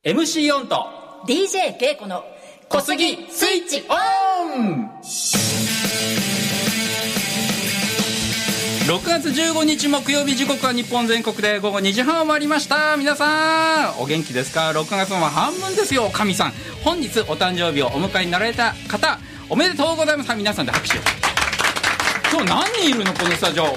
MC4 と DJ ケイコの小杉スイッチオン。6月15日木曜日、時刻は日本全国で午後2時半を回りました。皆さんお元気ですか？6月も半分ですよ。神さん、本日お誕生日をお迎えになられた方おめでとうございます。皆さんで拍手。今日何人いるのこのスタジオ。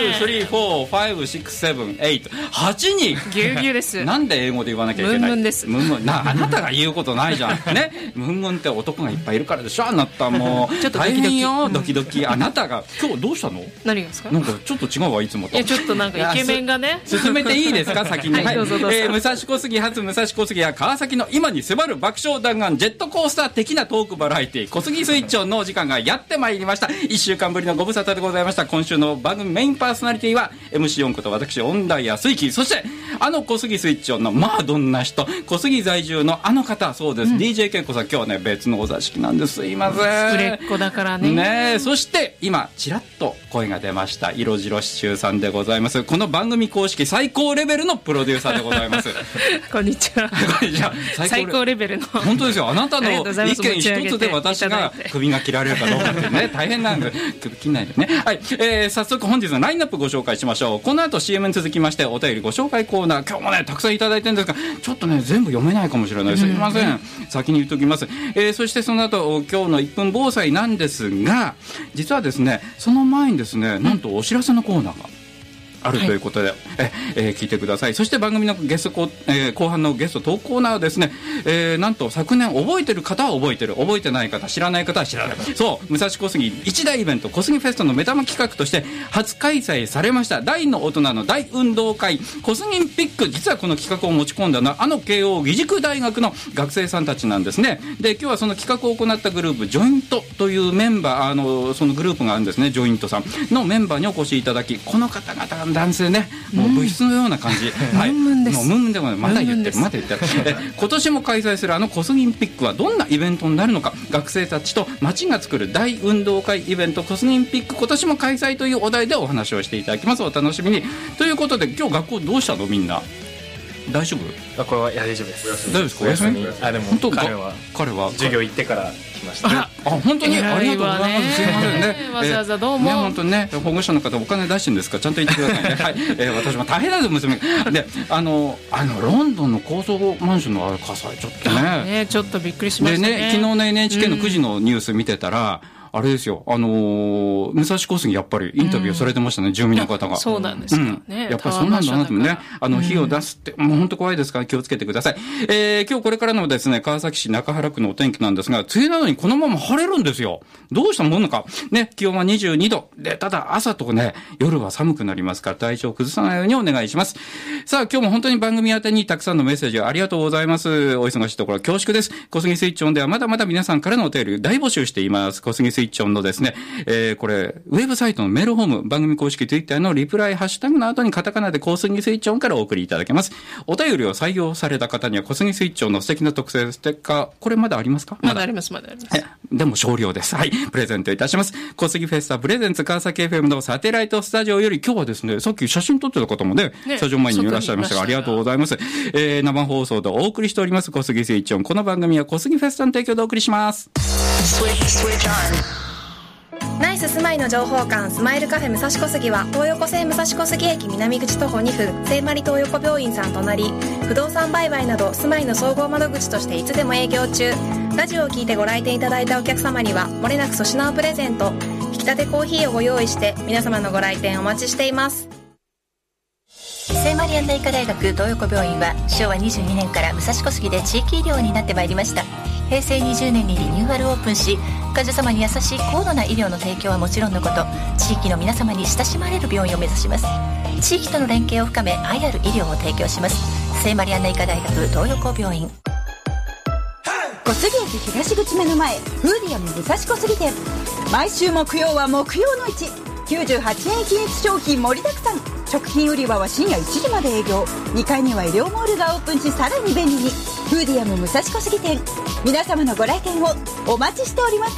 1,2,3,4,5,6,7,8 人ぎゅうぎゅうです。 なんで英語で言わなきゃいけない？ ムンムンです。 ムンムンあなたが言うことないじゃんね。ムンムンって男がいっぱいいるからでしょ。あなたもうちょっとドキドキ大変よ、ドキドキ。あなたが今日どうしたの？ 何がですか？ なんかちょっと違うわ、いつもと。 いやちょっとなんかイケメンがね。 進めていいですか先に。 はい、どうぞどうぞ。 武蔵小杉発武蔵小杉や川崎の今に迫る爆笑弾丸ジェットコースター的なトークバラエティ小杉スイッチオンのお時間がやってまいりました。1週間ぶりのご無沙汰でございました。今週の番組メインパーソナリティは MC4 こと私音大や水木、そして小杉スイッチオンのまあどんな人、小杉在住の方、そうです、DJ ケイコさん、今日はね別のお座敷なんです。すいません、 売れっ子だからね。 ねえ、そして今ちらっと声が出ました色白シチューさんでございます。この番組公式最高レベルのプロデューサーでございますこんにちは。 こんにちは。 最高レベルの本当ですよ。あなたの意見一つで私が首が切られるかどうかってね大変なんで首切んないでね。はい、早速本日のラインナップご紹介しましょう。この後 CM に続きましてお便りご紹介コーナー、今日もねたくさんいただいてるんですがちょっとね全部読めないかもしれない。すいません、先に言っときます。そしてその後今日の1分防災なんですが、実はですねその前にですねなんとお知らせのコーナーがあるということで、はい、聞いてください。そして番組のゲスト後半のゲスト投稿コーナーはですね、なんと昨年覚えてる方は覚えてる、覚えてない方、知らない方は知らない。そう武蔵小杉一大イベント小杉フェストの目玉企画として初開催されました大の大人の大運動会小杉ピック。実はこの企画を持ち込んだのは慶応義塾大学の学生さんたちなんですね。で今日はその企画を行ったグループジョイントというメンバーそのグループがあるんですね。ジョイントさんのメンバーにお越しいただき、この方々が男性ね、もう物質のような感じ、はい、もうムンムンでもまだ言ってるまだ言ってる今年も開催する小杉ピックはどんなイベントになるのか、学生たちと町が作る大運動会イベント小杉ピック今年も開催というお題でお話をしていただきます。お楽しみに。ということで今日学校どうしたのみんな？大丈夫？ 学校はいや大丈夫です。 大丈夫ですか？お休み？ でも彼は授業行ってから来ました。 本当にありがとうございます。すいませんね。 わざわざどうも。 ね本当にね保護者の方お金出してるんですか？ちゃんと言ってくださいね。はい。私も大変なんです娘でロンドンの高層マンションの火災ちょっとねちょっとびっくりしましたね。 でね昨日の NHK の9時のニュース見てたら。あれですよ、武蔵小杉やっぱりインタビューされてましたね、住民の方が。 そうなんですかね。 やっぱりそうなんだなとね、火を出すって、もう本当怖いですから気をつけてください。今日これからのですね、川崎市中原区のお天気なんですが、梅雨なのにこのまま晴れるんですよ。どうしたものか。ね、気温は22度。で、ただ朝とね、夜は寒くなりますから体調を崩さないようにお願いします。さあ、今日も本当に番組宛てにたくさんのメッセージありがとうございます。お忙しいところ恐縮です。小杉スイッチオンではまだまだ皆さんからのお便り大募集しています。小杉スイッチオンのですね、これウェブサイトのメールホーム、番組公式ツイッターのリプライハッシュタグの後にカタカナで小杉スイッチオンからお送りいただけます。お便りを採用された方には小杉スイッチオンの素敵な特製ステッカー、これまだありますか？ まだあります。 でも少量です。はい、プレゼントいたします。小杉フェスタプレゼンツ川崎 FM のサテライトスタジオより、今日はですねさっき写真撮ってた方もねスタジオ前にいらっしゃいましたがありがとうございます。生放送でお送りしております小杉スイッチオン。この番組は小杉フェスタの提供でお送りします。 ナイス住まいの情報館スマイルカフェ武蔵小杉は東横線武蔵小杉駅南口徒歩2分聖マリ東横病院さん隣、不動産売買など住まいの総合窓口としていつでも営業中。ラジオを聞いてご来店いただいたお客様にはもれなく粗品をプレゼント、引き立てコーヒーをご用意して皆様のご来店お待ちしています。 聖マリアンナ医科大学東横病院は昭和22年から武蔵小杉で地域医療になってまいりました。平成20年にリニューアルオープンし、患者様に優しい高度な医療の提供はもちろんのこと、地域の皆様に親しまれる病院を目指します。地域との連携を深め愛ある医療を提供します。聖マリアンナ医科大学東横病院。 小杉駅東口目の前、フーディアム武蔵小杉店。毎週木曜は木曜の市、98円均一商品盛りだくさん。食品売り場は深夜1時まで営業。2階には医療モールがオープンし、さらに便利に。フーディアム武蔵小杉店、皆様のご来店をお待ちしております。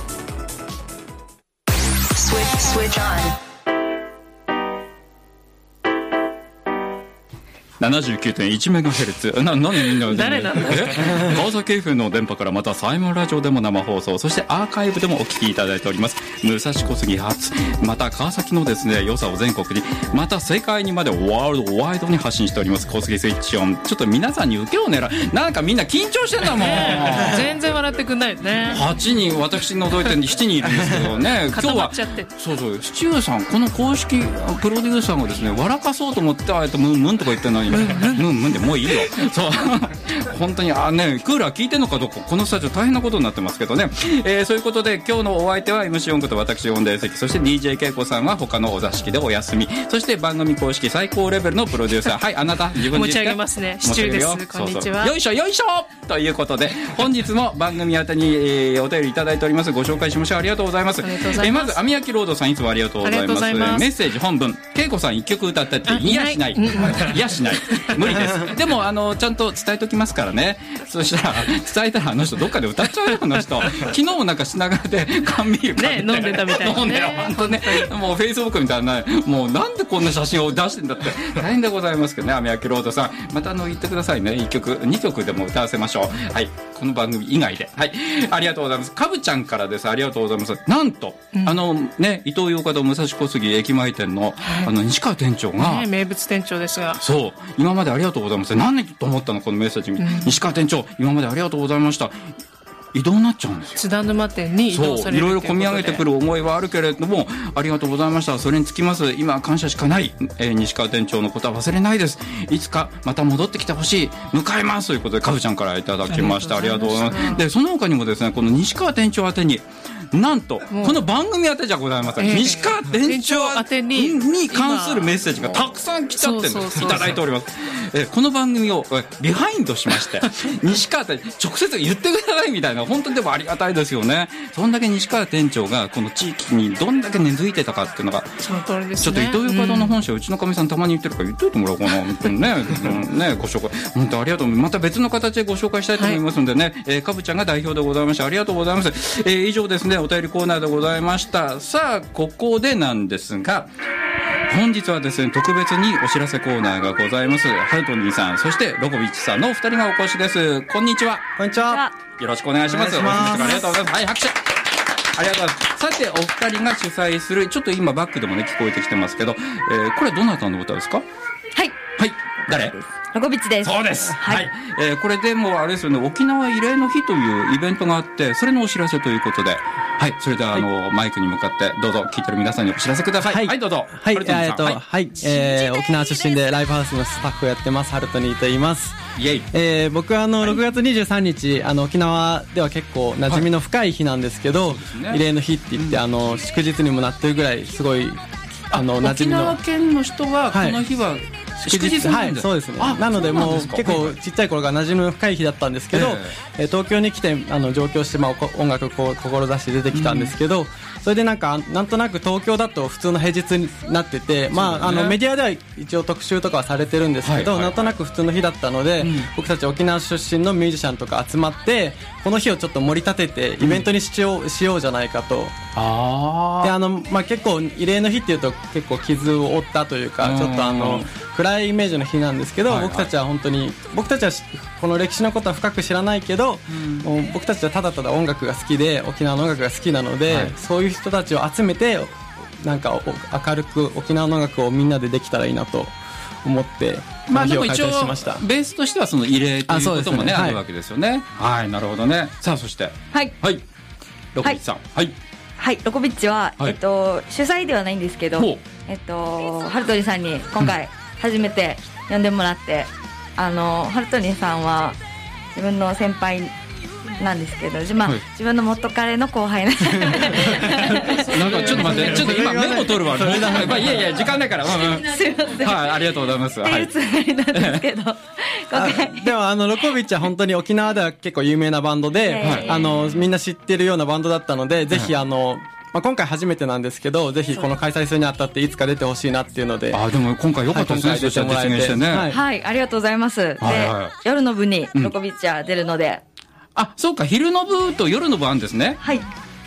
79.1MHz 何誰なんだ川崎 FM の電波からまたサイモンラジオでも生放送、そしてアーカイブでもお聞きいただいております。武蔵小杉発、また川崎のですね良さを全国に、また世界にまでワールドワイドに発信しております小杉スイッチオン。ちょっと皆さんに受けを狙う、なんかみんな緊張してんだもん全然笑ってくんないよね。 8人私除いて7人いるんですけどね今日はそうシチューさん、この公式プロデューサーがですね笑かそうと思ってあえてムンムンとか言ってるのにムンムンでもういいよそう本当にねクーラー効いてんのかどうかこのスタジオ大変なことになってますけどね、そういうことで今日のお相手は MC 音こと私音大関、そして DJ 恵子さんは他のお座敷でお休み、そして番組公式最高レベルのプロデューサーはいあなた自分持ち上げますね。シチューです。こんにちは。 よいしょよいしょということで本日も番組宛てに、お便りいただいております。ご紹介しましょう。ありがとうございます。まず網焼ロードさんいつもありがとうございます。メッセージ本文、恵子さん1曲歌ったっていやしないいやしない無理です。でもちゃんと伝えときますからね。そしたら伝えたらあの人どっかで歌っちゃうよあの人昨日もなんか品川で缶ビール買って、 飲んでたみたいな、ね、 飲んでよ本当ねもうフェイスブックみたいなもうなんでこんな写真を出してんだって大変でございますけどね。網焼ロードさんまた言ってくださいね。1曲2曲でも歌わせましょう。はい、この番組以外で、はい、ありがとうございます。かぶちゃんからです。ありがとうございます。なんと、ね伊東洋華堂武蔵小杉駅前店の、西川店長が、 ね、名物店長ですが、 そう今までありがとうございます。何と思ったのこのメッセージ、西川店長今までありがとうございました。移動になっちゃうんですよ。 津田沼店に移動されるということで、いろいろ込み上げてくる思いはあるけれどもありがとうございました。それにつきます今感謝しかない、西川店長のことは忘れないです。いつかまた戻ってきてほしい、迎えますということでかぶちゃんからいただきました。ありがとうございます。でその他にもですねこの西川店長宛てになんとこの番組宛てじゃございません、西川店長宛てに関するメッセージがたくさん来ちゃってるんです。いただいております。この番組をリハインドしまして西川店直接言ってくださいみたいな、本当にでもありがたいですよね。そんだけ西川店長がこの地域にどんだけ根付いてたかっていうのが、 その通りですね。 ちょっと伊東洋華堂の本社、うちのかみさんたまに言ってるから言っといてもらおうかな本当にねご紹介本当ありがとう。また別の形でご紹介したいと思いますのでね、かぶちゃんが代表でございました。ありがとうございます。以上ですねお便りコーナーでございました。さあここでなんですが本日はですね特別にお知らせコーナーがございます。ハルトニーさんそしてロコビッチさんのお二人がお越しです。こんにちは。 こんにちは。 よろしくお願いします。お願いします。ありがとうございます。はい拍手ありがとうございます。さてお二人が主催するちょっと今バックでもね聞こえてきてますけど、これはどなたの歌ですか？ はいはい誰？ ロコビッチです。 そうです。はい。これでもあれですよね、沖縄慰霊の日というイベントがあって、それのお知らせということで、はい。それではマイクに向かってどうぞ聞いてる皆さんにお知らせください。はい、どうぞ。 はい。はい。沖縄出身でライブハウスのスタッフをやってますハルトニーと言います。 イエイ。 僕は6月23日沖縄では結構馴染みの深い日なんですけど、慰霊の日って言って祝日にもなってるぐらいすごい馴染みの。 沖縄県の人はこの日は祝日なんで、 そうですね。なのでもう結構ちっちゃい頃が馴染みの深い日だったんですけど、東京に来て上京して音楽を志して出てきたんですけど、それでなんとなく東京だと普通の平日になってて、メディアでは一応特集とかはされてるんですけど、なんとなく普通の日だったので、僕たち沖縄出身のミュージシャンとか集まってこの日をちょっと盛り立ててイベントにしようじゃないかと。で結構慰霊の日っていうと結構傷を負ったというか、ちょっと暗いイメージの日なんですけど、僕たちはこの歴史のことは深く知らないけど、僕たちはただただ音楽が好きで沖縄の音楽が好きなので、そういう人たちを集めてなんか明るく沖縄の音楽をみんなでできたらいいなと思ってこの日を開催しました。 ベースとしてはその慰霊ということもね、あるわけですよね。はい、なるほどね。さあそしてはいロコビッチさん。 はいロコビッチは主催ではないんですけど、ハルトニーさんに今回初めて呼んでもらって、ハルトニーさんは自分の先輩なんですけど、自分の元彼の後輩なんでなんかちょっと待って、ちょっと今メモ取るわ。いや時間ないから。 すいません。 はい、ありがとうございます。 っていうつもりなんですけど、 でもロコビッチは本当に沖縄では結構有名なバンドで、みんな知ってるようなバンドだったので、ぜひ今回初めてなんですけど、ぜひこの開催するにあたっていつか出てほしいなっていうので。 でも今回良かったですね。実現してね。 はい、ありがとうございます。で、夜の部にロコビッチは出るので。 そうか、昼の部と夜の部あるんですね。 はい。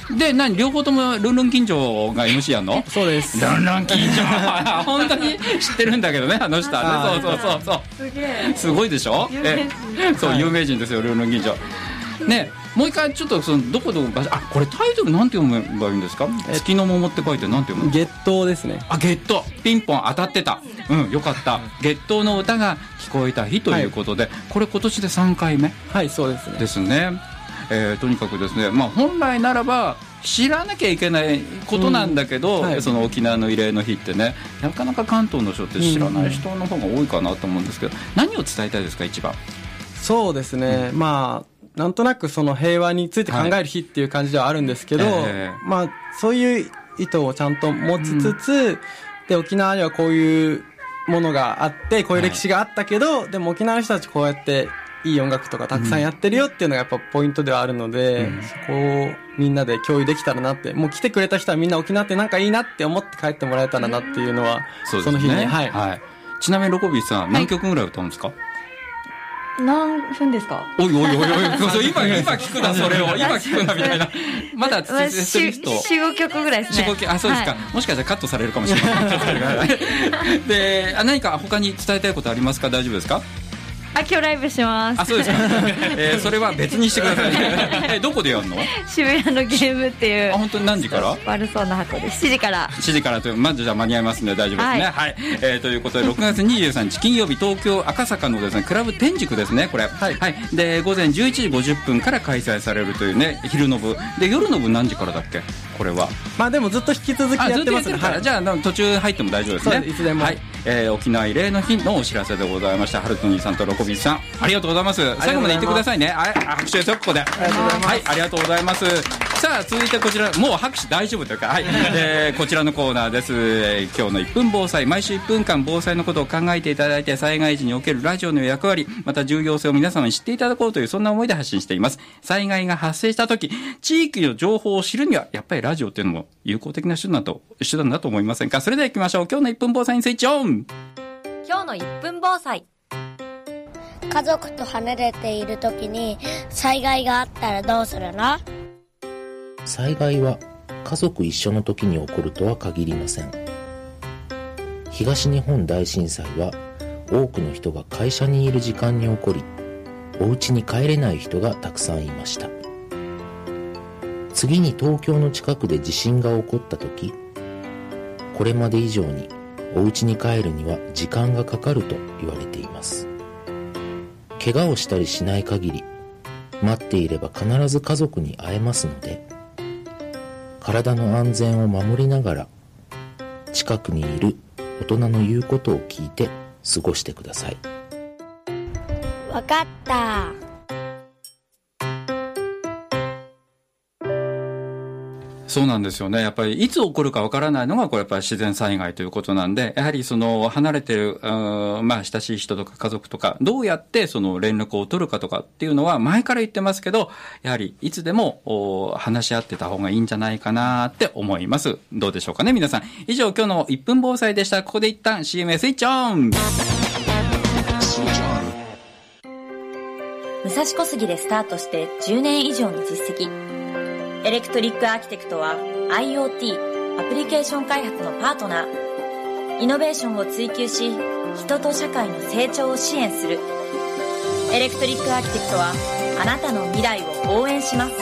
で両方ともルンルン近所が MC やんの？ そうです。 ルンルン近所本当に知ってるんだけどね、あの人はね。そうすげえ、 すごいでしょ。そう、有名人ですよ、ルンルン近所ね。もう一回ちょっとどここれタイトルなんて読めばいいんですか？月の桃って書いてなんて読むの？ 月桃ですね。 月桃、ピンポン当たってた。よかった。月桃の歌が聞こえた日ということで、これ今年で3回目。 はい、そうですね。 ですね。とにかくですね、本来ならば知らなきゃいけないことなんだけど、その沖縄の慰霊の日ってね、なかなか関東の人って知らない人の方が多いかなと思うんですけど、何を伝えたいですか、一番？ そうですね、なんとなくその平和について考える日っていう感じではあるんですけど、そういう意図をちゃんと持ちつつ、で沖縄にはこういうものがあってこういう歴史があったけど、でも沖縄の人たちこうやっていい音楽とかたくさんやってるよっていうのがやっぱポイントではあるので、そこをみんなで共有できたらなって、もう来てくれた人はみんな沖縄ってなんかいいなって思って帰ってもらえたらなっていうのは、その日に、 ちなみにロコビーさん何曲ぐらい歌うんですか？ 何分ですか？ おい今聞くな、それを今聞くなみたいな。まだ 4、5曲ぐらいですね。 4、5曲、そうですか。もしかしたらカットされるかもしれないで、何か他に伝えたいことありますか？大丈夫ですか？ 今日ライブします。 そうですか。それは別にしてください。どこでやるの？ 渋谷のゲームっていう。 本当に何時から？ 悪そうな箱です。7時から。 7時からという、じゃあ間に合いますので大丈夫ですね。はい。ということで6月23日金曜日、東京赤坂のですねクラブ天竺ですね、これ。はい。で午前11時50分から開催されるというね、昼の部で、夜の部何時からだっけ？これは。 でもずっと引き続きやってますね。 じゃあ途中入っても大丈夫ですね。 いつでも。はい。 沖縄慰霊の日のお知らせでございました。ハルトニーさんとロコビーさん、ありがとうございます。最後まで言ってくださいね。拍手ですよ、ここで。ありがとうございます。さあ続いてこちら、もう拍手大丈夫というか、こちらのコーナーです。今日の1分防災、毎週1分間防災のことを考えていただいて、災害時におけるラジオの役割、また重要性を皆様に知っていただこうという、そんな思いで発信しています。災害が発生した時、地域の情報を知るにはやっぱりラジオっていうのも有効的な手段だと思いませんか？それでは行きましょう。今日の1分防災にスイッチオン。 今日の1分防災。 家族と離れている時に災害があったらどうするの？ 災害は家族一緒の時に起こるとは限りません。東日本大震災は多くの人が会社にいる時間に起こり、お家に帰れない人がたくさんいました。次に東京の近くで地震が起こった時、これまで以上にお家に帰るには時間がかかると言われています。怪我をしたりしない限り、待っていれば必ず家族に会えますので、体の安全を守りながら、近くにいる大人の言うことを聞いて過ごしてください。 わかった。 そうなんですよね。やっぱりいつ起こるかわからないのがこれやっぱり自然災害ということなんで、やはりその離れてる親しい人とか家族とかどうやってその連絡を取るかとかっていうのは前から言ってますけど、やはりいつでも話し合ってた方がいいんじゃないかなって思います。どうでしょうかね、皆さん。以上、今日の1分防災でした。ここで一旦 CM スイッチオン。 武蔵小杉でスタートして10年以上の実績。エレクトリックアーキテクトは IoT、アプリケーション開発のパートナー。イノベーションを追求し、人と社会の成長を支援する。エレクトリックアーキテクトはあなたの未来を応援します。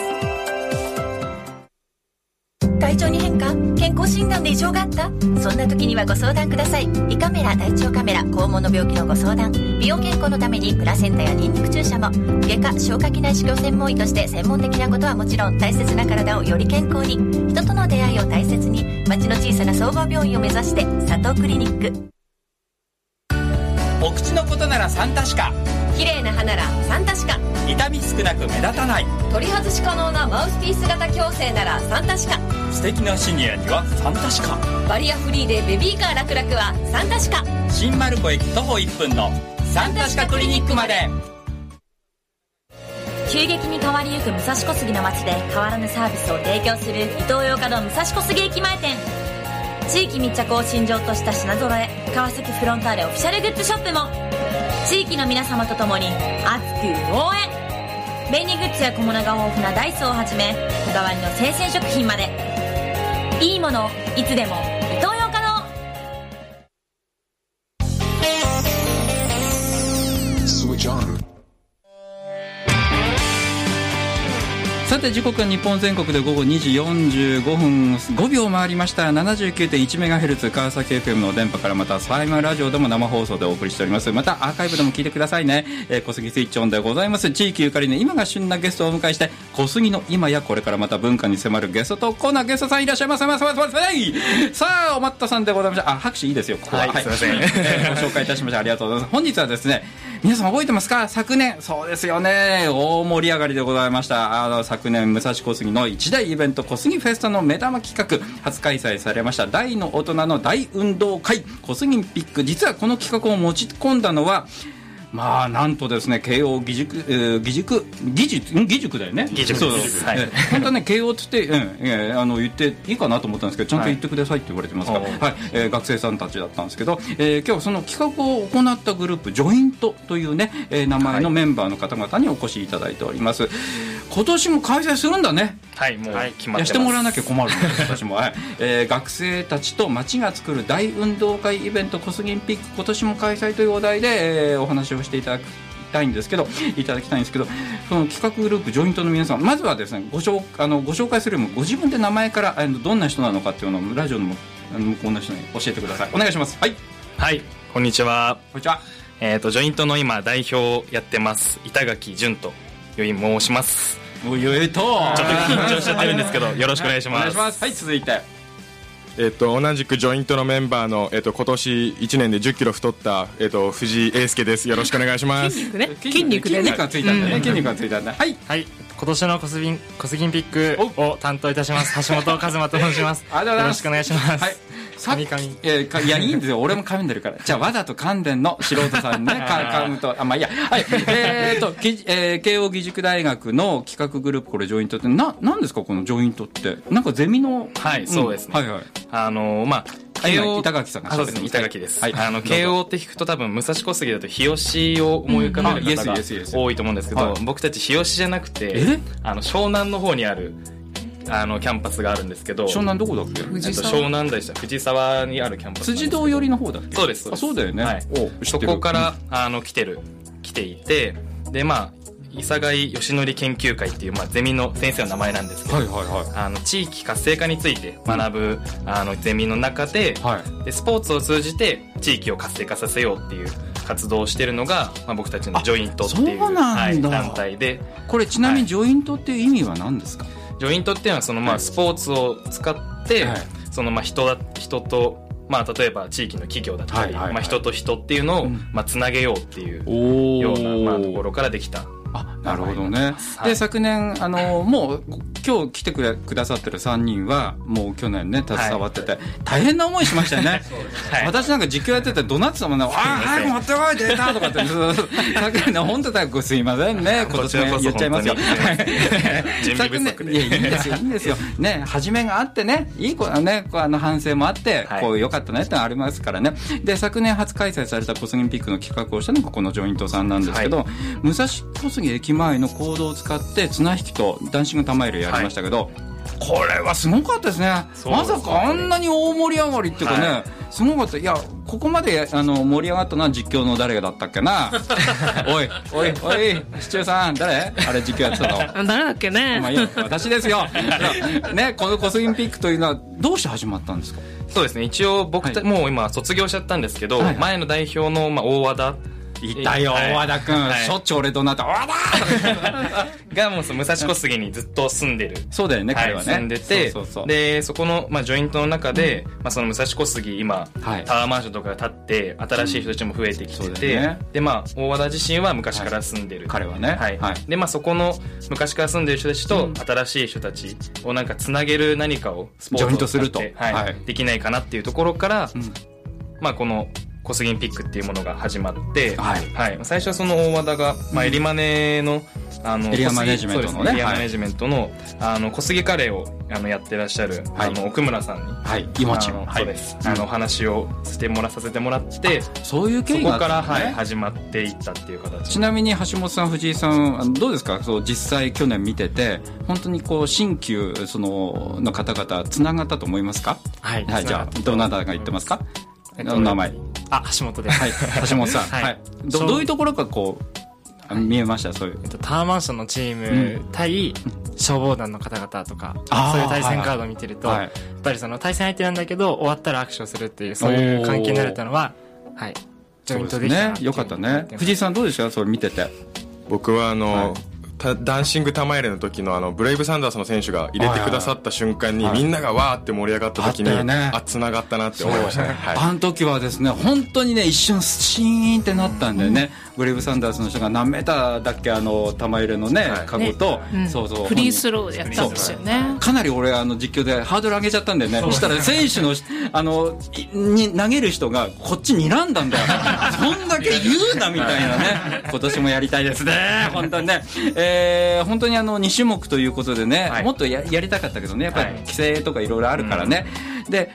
体調に変化？健康診断で異常があった？そんな時にはご相談ください。胃カメラ、大腸カメラ、肛門の病気のご相談、美容健康のためにプラセンタやニンニク注射も、外科消化器内視鏡専門医として専門的なことはもちろん、大切な体をより健康に、人との出会いを大切に、町の小さな総合病院を目指して佐藤クリニック。 お口のことならサンタシカ、 綺麗な歯ならサンタシカ、 痛み少なく目立たない、 取り外し可能なマウスピース型矯正ならサンタシカ、 素敵なシニアにはサンタシカ、 バリアフリーでベビーカー楽々はサンタシカ、 新丸子駅徒歩1分のサンタシカクリニックまで。 急激に変わりゆく武蔵小杉の街で変わらぬサービスを提供するイトーヨーカドー武蔵小杉駅前店。地域密着を信条とした品揃え、川崎フロンターレオフィシャルグッズショップも地域の皆様と共に熱く応援。 便利グッズや小物が豊富なダイソーをはじめこだわりの生鮮食品までいいものいつでもイトーヨーカドー。 さて時刻は日本全国で午後2時45分5秒回りました。 79.1MHz 川崎 FM の電波からまたスパイマラジオでも生放送でお送りしております。またアーカイブでも聞いてくださいね。小杉スイッチオンでございます。地域ゆかりの今が旬なゲストをお迎えして小杉の今やこれからまた文化に迫るゲストとコーナー。ゲストさんいらっしゃいませ。さあおまったさんでございました。拍手いいですよここは、 はい、すいません、 ご紹介いたしましてありがとうございます。本日はですね、皆さん覚えてますか？昨年、そうですよね、大盛り上がりでございました。昨年武蔵小杉の一大イベント小杉フェスタの目玉企画初開催されました大の大人の大運動会小杉ピック。実はこの企画を持ち込んだのはなんとですね、慶応義塾だよね。 義塾です。 本当はね、慶応って言って、言っていいかなと思ったんですけど、ちゃんと言ってくださいって言われてますから、はい学生さんたちだったんですけど、今日はその企画を行ったグループジョイントというね、名前のメンバーの方々にお越しいただいております。今年も開催するんだね。 はい、もう決まってます。 してもらわなきゃ困るんです私も、学生たちと町が作る大運動会イベント小杉ピック今年も開催というお題で、お話をしていただきたいんですけど、その企画グループジョイントの皆さん、まずはですねご紹介するよりもご自分で名前からどんな人なのかっていうのをラジオの向こうの人に教えてください。お願いします。 はい、こんにちは。 こんにちは。 ジョイントの今代表をやってます板垣潤と申します。 ちょっと緊張しちゃってるんですけどよろしくお願いします。 お願いします。はい、続いて同じくジョイントのメンバーの、今年1年で10キロ太った、藤井英介です。よろしくお願いします。 筋肉がついたんだね。筋肉がついたんだ。はい、 今年の小杉ピックを担当いたします橋本和馬と申します。よろしくお願いします。はい、 いやいいんですよ、俺も噛んでるから。じゃあわざと噛んでんの素人さんね噛むといいや。はい、慶応義塾大学の企画グループ、これジョイントって何ですか？このジョイントってなんかゼミの。 はい、そうですね。慶応板垣さんがそうですね、板垣です。慶応って聞くと多分武蔵小杉だと日吉を思い浮かべる方が多いと思うんですけど、僕たち日吉じゃなくて湘南の方にあるキャンパスがあるんですけど。 湘南どこだっけ？ 湘南でした。藤沢にあるキャンパス。 辻堂寄りの方だっけ？ そうです。 そうだよね。 はい、そこから来ていて、で伊佐貝義則研究会っていう、ゼミの先生の名前なんですけど、地域活性化について学ぶ、ゼミの中で、でスポーツを通じて地域を活性化させようっていう活動をしているのが、僕たちのジョイントっていう団体で。これちなみにジョイントっていう意味は何ですか？ ジョイントっていうのはスポーツを使って、人と例えば地域の企業だったり、人と人っていうのを、つなげようっていうような、ところからできた。 なるほどね。で昨年もう今日来てくださってる3人はもう去年ね携わってて、大変な思いしましたよね。私なんか実況やってて怒鳴ってたもんね。早く持ってこいデータとかって本当だ、すいませんね、今年も言っちゃいますよ。 準備不足で。 いいんですよね。始めがあってね、いい子だね、反省もあって良かったねってのありますからね。で昨年初開催された小杉ピックの企画をしたのがこのジョイントさんなんですけど、武蔵小杉駅前の公道を使って綱引きとダンシング玉入れやりましたけど、これはすごかったですね。まさかあんなに大盛り上がりっていうかね、すごかった。いや、ここまで盛り上がったのは実況の誰だったっけなおいシチューさん誰あれ実況やってたの誰だっけね。 私ですよね。この小杉ピックというのはどうして始まったんですか？ そうですね、一応僕もう今卒業しちゃったんですけど、前の代表の大和田いたよ、大和田くん、しょっちゅう俺となって大和田がもう武蔵小杉にずっと住んでる。 そうだよね、彼はね。 住んでて、でそこのジョイントの中で、その武蔵小杉今タワーマンションとかが建って新しい人たちも増えてきてて、で大和田自身は昔から住んでる。 彼はね。 でそこの昔から住んでる人たちと新しい人たちをなんかつなげる何かをスポーツを使ってできないかなっていうところから、このコスギンピックっていうものが始まって、最初はその大和田が、エリマネのエリアマネジメントのね、 エリアマネジメントの小杉カレーをやってらっしゃる奥村さんに、 いもちもそうです、お話をさせてもらって、 そういう経緯があったそこから始まっていったっていう形。 ちなみに橋本さん、藤井さん、どうですか、そう実際去年見てて本当にこう新旧の方々つながったと思いますか？じゃあどなたが言ってますか？お名前。 橋本です。 橋本さん。どういうところかこう見えました？そういうタワーマンションのチーム対消防団の方々とか、そういう対戦カードを見てると、やっぱりその対戦相手なんだけど終わったら握手をするっていう、そういう関係になれたのは、ジョイントできたな。 よかったね。藤井さんどうでした？それ見てて。 僕はダンシング玉入れの時のブレイブサンダースの選手が入れてくださった瞬間に、みんながわーって盛り上がった時に、繋がったなって思いましたね。 あの時はですね、本当にね、一瞬シーンってなったんだよね。ブレイブサンダースの人が何メーターだっけ、玉入れのね、カゴと、 フリースローでやったんですよね。 かなり俺実況でハードル上げちゃったんだよね。そしたら選手のに投げる人がこっち睨んだんだよ。そんだけ言うなみたいなね。今年もやりたいですね。本当にね。本当に2種目ということでね、もっとやりたかったけどね、やっぱり規制とかいろいろあるからね。で、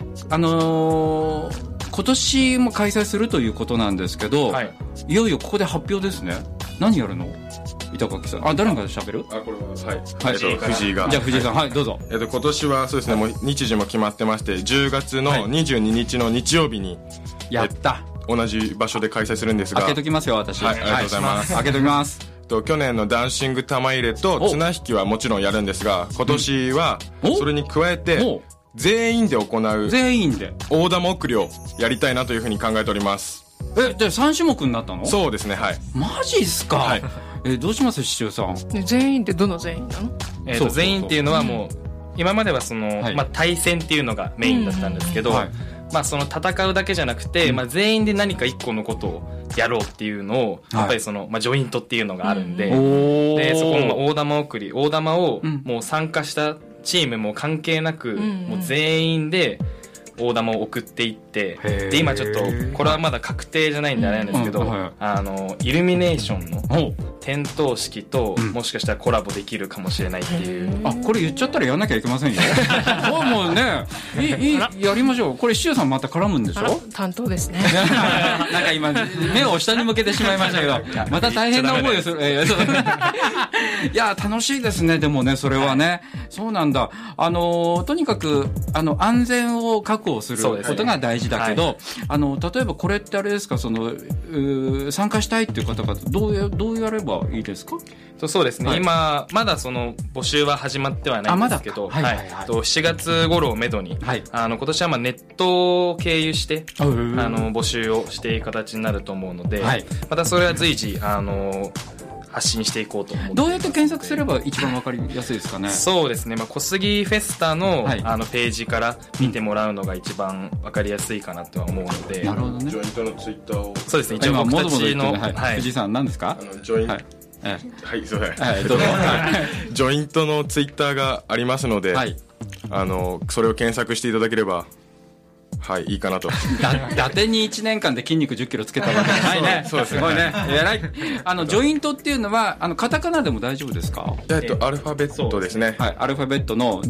今年も開催するということなんですけど、いよいよここで発表ですね。何やるの？板垣さん。誰が喋る？ これは、藤井が。 じゃあ藤井さん、どうぞ。 今年はそうですね、もう日時も決まってまして、10月の22日の日曜日に、 やった。 同じ場所で開催するんですが。 開けときますよ、私。 ありがとうございます。 開けときます。 去年のダンシング玉入れと綱引きはもちろんやるんですが、今年はそれに加えて全員で行う大玉送りをやりたいなというふうに考えております。 じゃあ3種目になったの？ そうですね、 マジっすか？どうしますシチューさん？全員ってどの全員なの？ 全員っていうのはもう今までは対戦っていうのがメインだったんですけど、その戦うだけじゃなくて、全員で何か一個のことをやろうっていうのを、やっぱりジョイントっていうのがあるんで、でそこの大玉をもう参加したチームも関係なく、もう全員で大玉を送っていって、で今ちょっとこれはまだ確定じゃないんであれなんですけど、イルミネーションの点灯式ともしかしたらコラボできるかもしれないっていう。 これ言っちゃったらやんなきゃいけませんよ。もうね、やりましょう。これシチューさんまた絡むんでしょ？ 担当ですね。 なんか今目を下に向けてしまいましたけど、また大変な思いをする。いや楽しいですね。でもね、それはね、そうなんだ。とにかく安全を確保することが大事だけど、例えばこれってあれですか、参加したいっていう方々どうやればいいですか？ そうですね、今まだその募集は始まってはないんですけど、7月頃をめどに、今年はネットを経由して募集をしていく形になると思うので、またそれは随時発信していこうと思って。 どうやって検索すれば一番わかりやすいですかね？ そうですね、小杉フェスタの、ページから見てもらうのが一番わかりやすいかなとは思うので。 なるほどね。 ジョイントのツイッターを。 そうですね、一応僕たちの、 藤井さん何ですか？ ジョイント。すいません。どうぞ。ジョイントのツイッターがありますので、それを検索していただければ、いいかなと。 伊達に1年間で筋肉10キロつけたわけじゃないね。 そうですね。すごいね。偉い。ジョイントっていうのは、カタカナでも大丈夫ですか？ アルファベットですね。 アルファベットの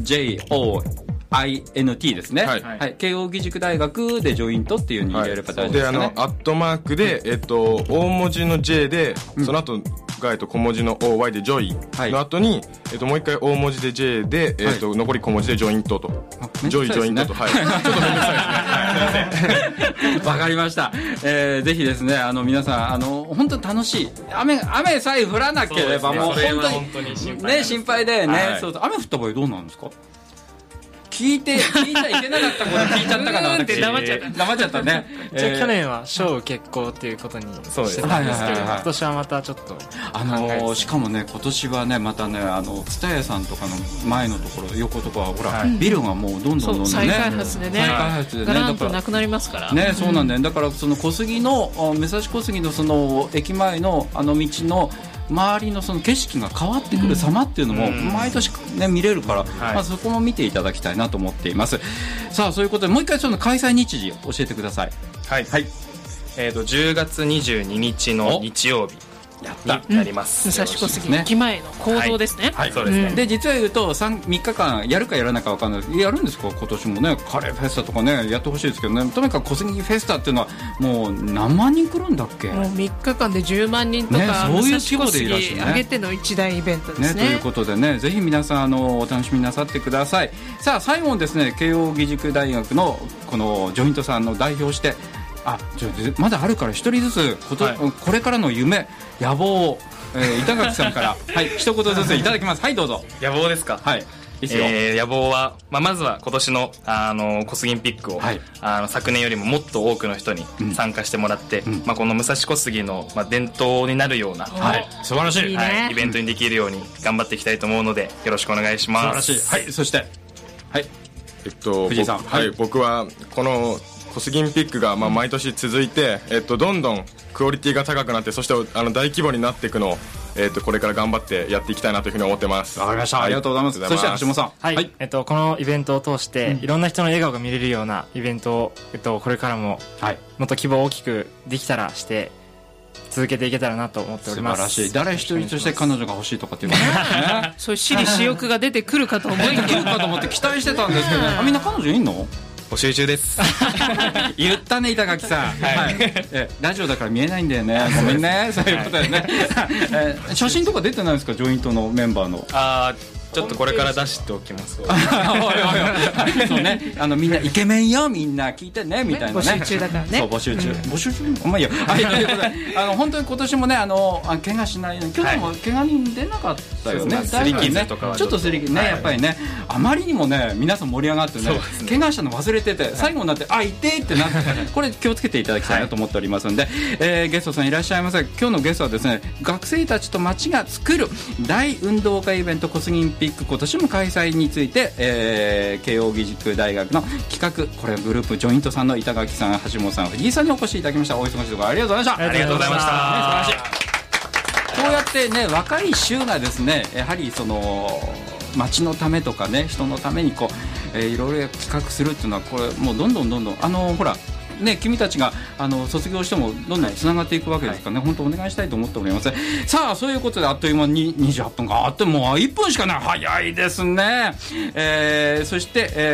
JOINT ですね。慶応義塾大学でジョイントっていう風に入れれば大丈夫ですかね。 で、アットマークで、大文字の J で、その後が、小文字の OY でジョイの後に、もう一回大文字で J で、残り小文字でジョイントと。ジョイントと。ちょっとめんどくさいですね。 わかりました。ぜひですね、皆さん、本当に楽しい。雨さえ降らなければ、もう本当にね、心配だよね。雨降った場合どうなんですか？聞いちゃいけなかったこと聞いちゃったかな。 黙っちゃったね。 去年は賞受け子っていうことにしてたんですけど、今年はまたちょっとしかもね、今年はね、またね、蔦屋さんとかの前のところ、横とかはほら、ビルがもうどんどんね、 再開発でね、ガランとなくなりますからね。そうなんだよ。だからその小杉の武蔵小杉のその駅前の道の周りのその景色が変わってくる様っていうのも毎年ね見れるから、そこも見ていただきたいなと思っています。さあ、そういうことでもう一回その開催日時教えてください。 10月22日の日曜日になります。 武蔵小杉駅前の行動ですね。 はい、そうですね。 で実は言うと3日間やるかやらないか分かんないです。やるんですか今年もね。カレーフェスタとかねやってほしいですけどね。とにかく小杉フェスタっていうのはもう何万人来るんだっけ。 もう3日間で10万人とか、 そういう規模でいらっしゃるね。 上げての一大イベントですね。 ということでね、ぜひ皆さんお楽しみなさってください。さあ最後にですね、慶応義塾大学のこのジョイントさんの代表して、まだあるから一人ずつこれからの夢野望を板垣さんから一言ずついただきます。はい、どうぞ。 野望ですか。 はい、 野望は、まずは今年の小杉ピックを、昨年よりももっと多くの人に参加してもらって、この武蔵小杉の、伝統になるような、 素晴らしい、 イベントにできるように頑張っていきたいと思うのでよろしくお願いします。 素晴らしい。はい、そして藤井さん。 僕はこの小杉ピックが毎年続いて、どんどんクオリティが高くなって、そして大規模になっていくのを、これから頑張ってやっていきたいなというふうに思ってます。 わかりました、ありがとうございます。そして橋本さん。 はい、このイベントを通して、いろんな人の笑顔が見れるようなイベントを、これからももっと規模を大きくできたらして続けていけたらなと思っております。 素晴らしい。誰一人として彼女が欲しいとかっていうねそういう私利私欲が出てくるかと思い期待してたんですけど、みんな彼女いんの？ 募集中です言ったね板垣さん、ラジオだから見えないんだよね、ごめんねそういうことでね写真とか出てないですか、ジョイントのメンバーの。 ちょっとこれから出しておきますそうね、みんなイケメンよ、みんな聞いてねみたいなね。 募集中だからね。 そう、募集中。まあいいよ。はい、ということで本当に今年もね怪我しないように。去年も怪我人出なかったよね。 擦り傷とかはちょっと擦り傷ね、やっぱりね、あまりにもね皆さん盛り上がってね、怪我したの忘れてて最後になって痛いってなってこれ気をつけていただきたいなと思っておりますので、ゲストさんいらっしゃいませ。今日のゲストはですね、学生たちと町が作る大運動会イベント小杉ピック今年も開催について、慶応義塾大学の企画、これグループジョイントさんの板垣さん、橋本さん、藤井さんにお越しいただきました。お忙しいところありがとうございました。 ありがとうございました。 素晴らしい。こうやってね、若い衆がですね、やはりその町のためとかね、人のためにいろいろ企画するっていうのは、これもうどんどんほらね、君たちが卒業してもどんどんつながっていくわけですからね、本当お願いしたいと思っております。さあ、そういうことであっという間に28分があってもう1分しかない。早いですね。そして、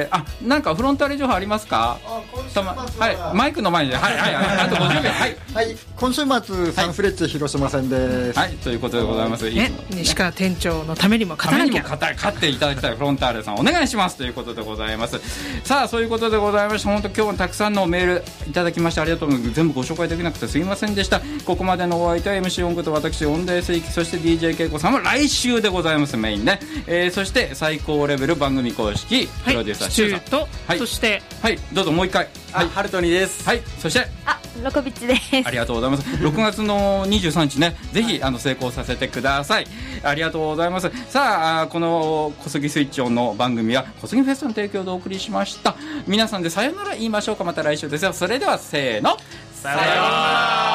なんかフロンターレ情報ありますか？はい、マイクの前で、あと50秒。 はい、今週末サンフレッチェ広島戦です。 はい、ということでございます。 西川店長のためにも勝たなきゃ。 勝っていただきたいフロンターレさんお願いしますということでございます。さあ、そういうことでございまして、本当今日もたくさんのメールいただきましてありがとうございます。全部ご紹介できなくてすいませんでした。ここまでのお相手は MC 音楽と私音大水木、そして DJ 恵子さんは来週でございます。メインね、そして最高レベル番組公式プロデューサーシューと、そしてどうぞもう一回。 ハルトニーです。 はい、そしてロコビッチです。 ありがとうございます。6月の23日ね、ぜひ成功させてください。ありがとうございます。さあ、この小杉スイッチオンの番組は小杉フェスタの提供でお送りしました。皆さんでさよなら言いましょうか。また来週ですよ。それではせーの、 さよなら。